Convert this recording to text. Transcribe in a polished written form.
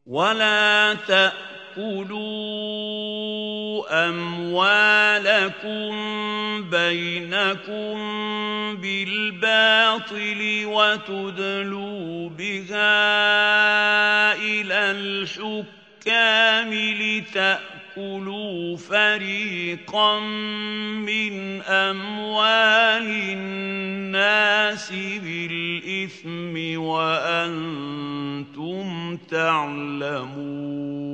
ولا تأكلوا أموالكم بينكم بالباطل وتدلوا بها إلى الحكام لتأكلوا فريقا من أموال الناس بالإثم وأنتم تعلمون.